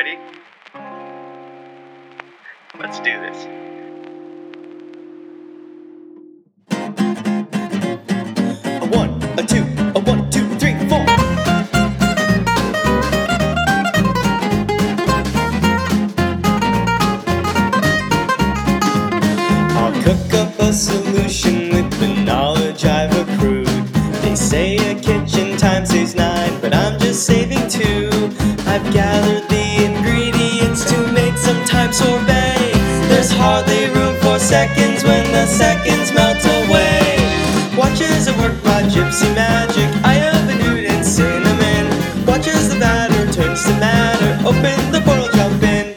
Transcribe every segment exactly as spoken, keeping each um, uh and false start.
Ready? Let's do this. A one, a two, a one, two, three, four. I'll cook up a solution with the knowledge I've accrued. They say a kitchen time saves nine, but I'm just saving two. I've gathered the ingredients to make some time sorbet. There's hardly room for seconds when the seconds melt away. Watch as I work my gypsy magic. I have a nude and cinnamon. Watch as the batter turns to matter. Open the portal, jump in.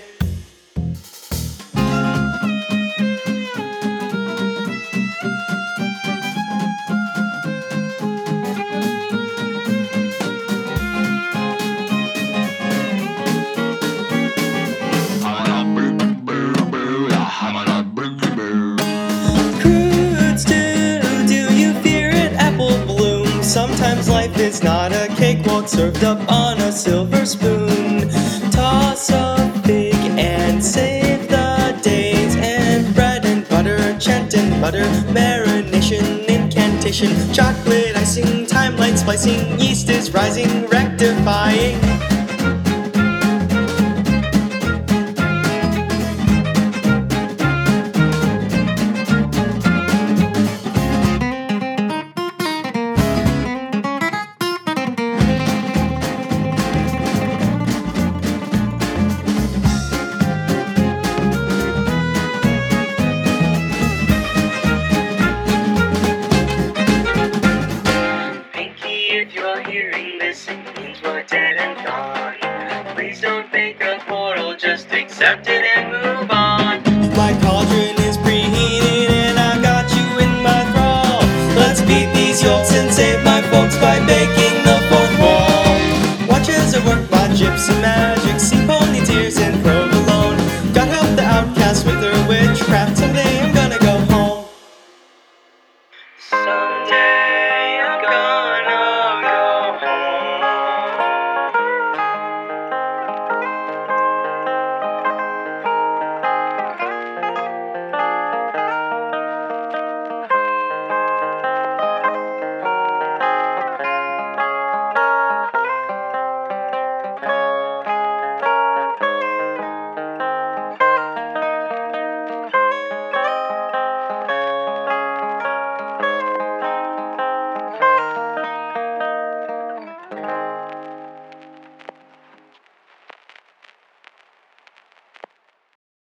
Crude stew, do you fear it? Apple bloom. Sometimes life is not a cakewalk served up on a silver spoon. Toss a fig and save the days. And bread and butter, chant and butter, marination, incantation, chocolate icing, timeline splicing, yeast is rising, rectifying. If you're hearing this, it means we're dead and gone. Please don't make a portal, just accept it and move on. My cauldron is preheated and I've got you in my thrall. Let's beat these yolks and save my folks by baking the fourth wall. Watch as I work my gypsy magic, see pony tears and provolone. God help the outcast with her witchcraft till they